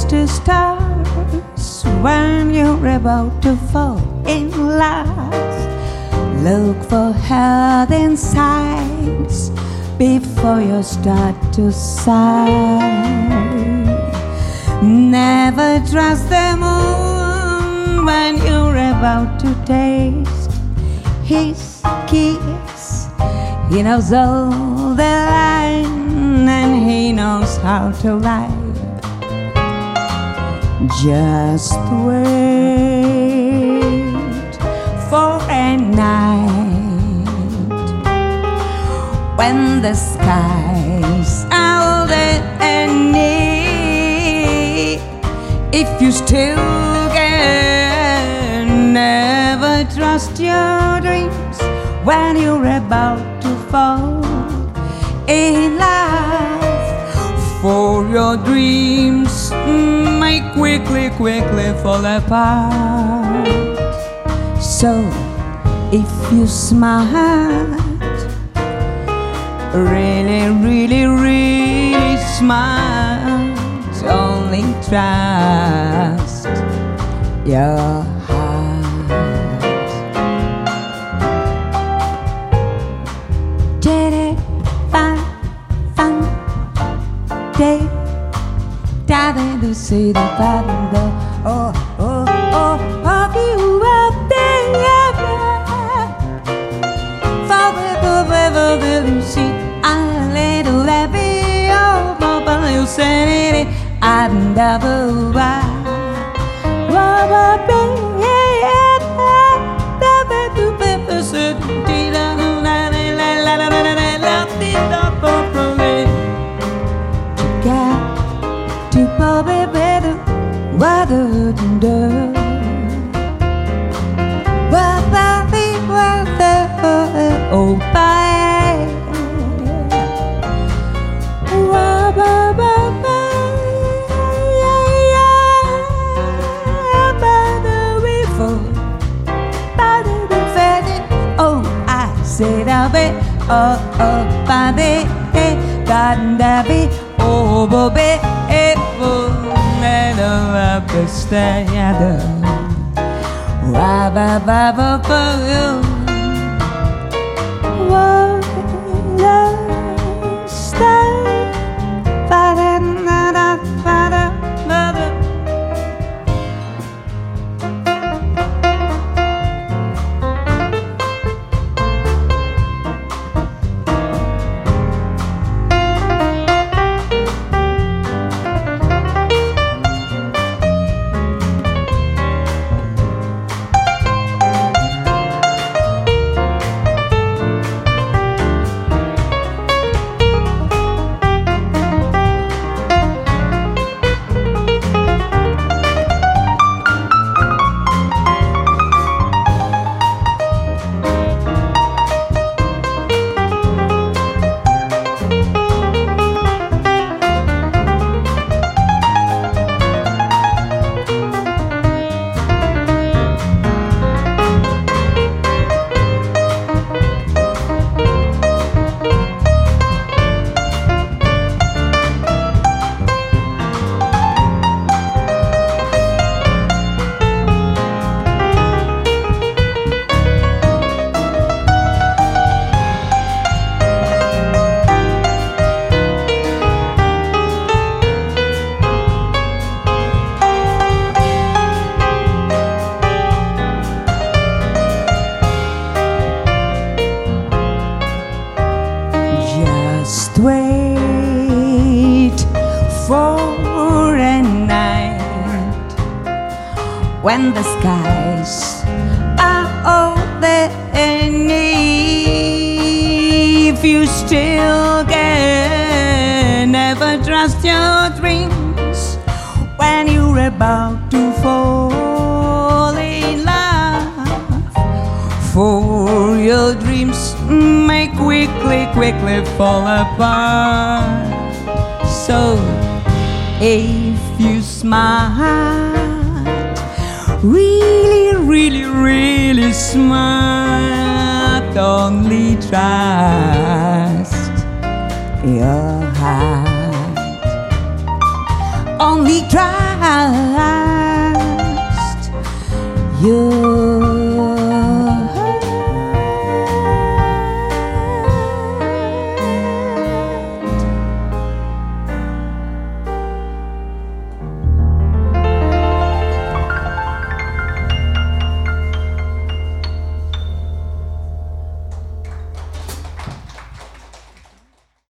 to stars when you're about to fall in love. Look for hiding signs before you start to sigh. Never trust the moon when you're about to taste his kiss. He knows all the line and he knows how to lie. Just wait for a night when the skies are underneath. If you still can never trust your dreams when you're about to fall in love. For your dreams may quickly fall apart. So if you smart, really smart, only trust your heart. Do see the bottom, oh, oh, oh, of you up there. For the will you see a little heavy, oh, but you said it, I'd never why. Oh, bye. Oh, I said I'll be, oh, baby, baby, oh, baby, oh, and I'll be staying. Why, Just wait for a night when the skies are all there. If you still can never trust your dreams when you're about to fall in love. For your dreams may quickly fall apart. So if you smart, really smart, only trust your heart. only trust you.